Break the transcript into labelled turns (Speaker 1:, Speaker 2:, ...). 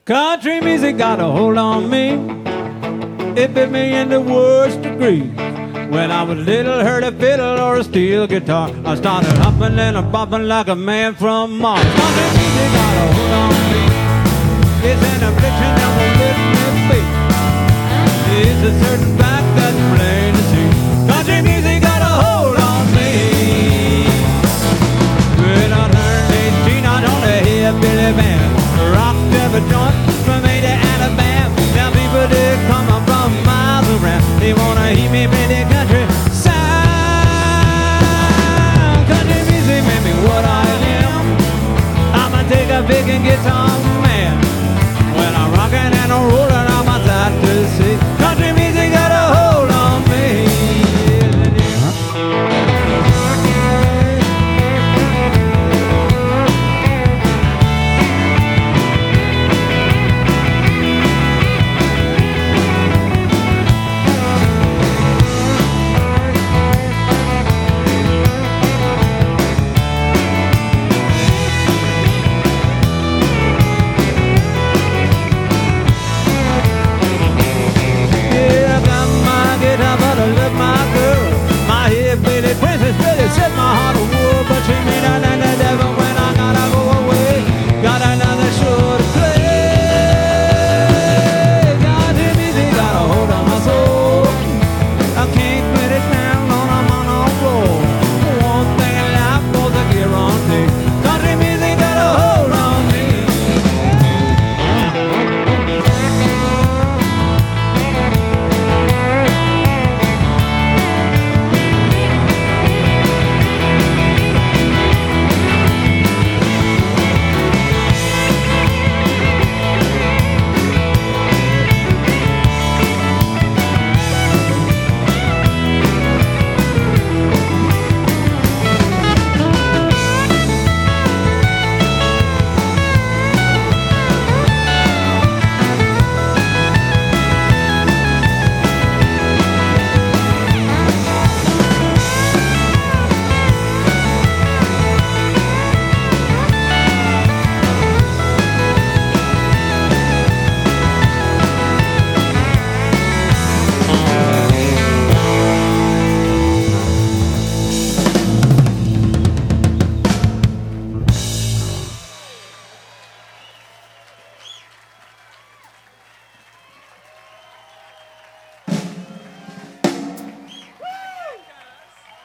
Speaker 1: Country music got a hold on me. It bit me in the worst degree. When I was little, heard a fiddle or a steel guitar, I started humping and a bumping like a man from Mars. Country music got a hold on